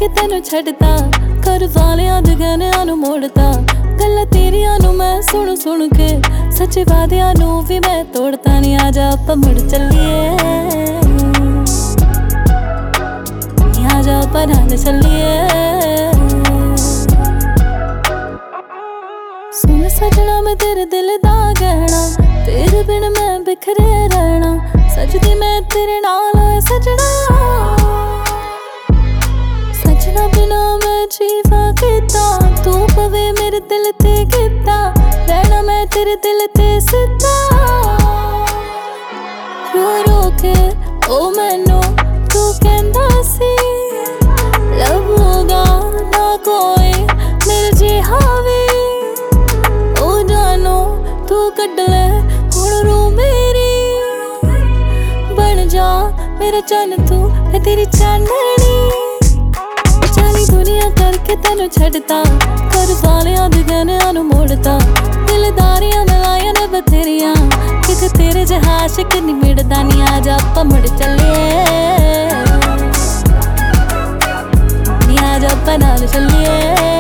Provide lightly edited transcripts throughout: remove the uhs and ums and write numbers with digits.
करके तेनू छड्डता, घर वालियां दे गहनियां नू मोड़ता। गल्लां तेरियां नू मैं सुन सुन के सच्चे वादियां नू भी मैं तोड़ता नी। आजा आपां मुड़ चलिए, नी आजा आपां नाल चलिए। सुन सजना मैं तेरे दिल दा गहना, तेरे बिन मैं बिखरे रहना। सजदी मैं तेरे नाल सजना, सजना बिना मैं जीवा किता। तू पवे मेरे दिल ते किता, रहना मैं तेरे दिल ते सिद्धा। रो रो के ओ मैनू तू कहंदा सी, लभूगा ना कोई मेरे जिहा वी। ओ जानो तू कड्ड ले हुण रू मेरी, बन जा मेरा चन्न तू मैं तेरी चांदनी। सारी दुनिया करके तेनू छड्डता, घर वालियां दे गहनियां नू मोड़ता। दिलदारियां मिलाइयां ने बथेरियां, किते तेरे जिहा आशिक नी मिटदा नी। आजा आपां मुड़ चलिए, नी आजा आपां नाल चलिए।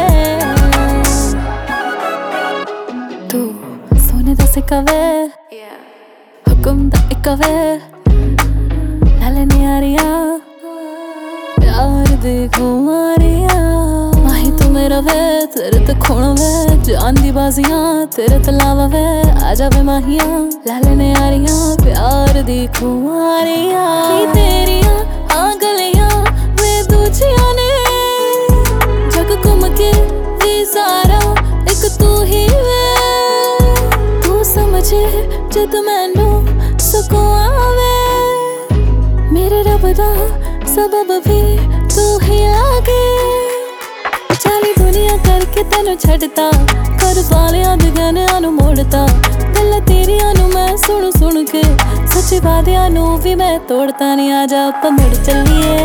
तू सोने दा सिक्का वे, हुक्म दा इक्का वे। नाले न्यारियां प्यार दी खुमारियां, माही तू मेरा वे तेरे ते खून वे। जान दी बाजियां तेरे ते लावा वे, आजा वे माहियां लाले न्यारियां प्यार दी खुमारियां। की तेरियां हाँ गलियां वे दूजियां ने, जग घूम के भी सारा एक तू ही वे। तू समझे जद मैनू सुकून आवे, मेरे रब दा सबब भी तू ही लागे। सारी दुनिया करके तेनू छड्डता, घर वालियां दे गहनियां नू मोड़ता। गल्लां तेरियां नू मैं सुन सुन के सच्चे वादियां नू भी मैं तोड़ता नी। आजा आपां मुड़ चलिए,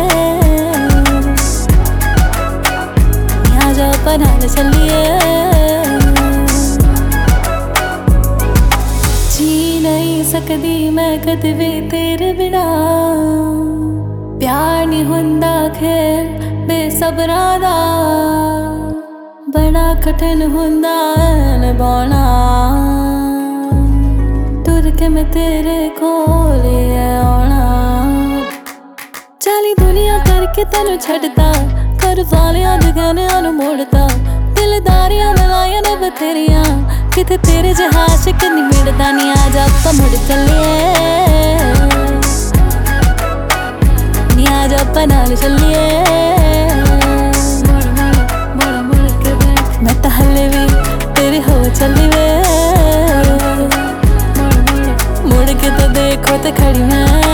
नी आजा आपां नाल चलिए। जी नहीं सकदी मैं कदे भी तेरे बिना, प्यार नी हुंदा खेल बेसबरा दा। बड़ा कठिन हुंदा निभाना, टुर के मैं तेरे कोल आना। सारी दुनिया करके तेनू छड्डता, घर वालियां दे गहनियां नू मोड़ता। दिलदारियां मिलाइयां ने बथेरियां, किते तेरे जिहा आशिक नी मिटदा नी। आजा आपां मुड़ चलिए, नी आजा आपां नाल चलिए। मैं तां हले भी तेरी हो चली वे, मुड़ के तो देखो ते खड़ी मैं।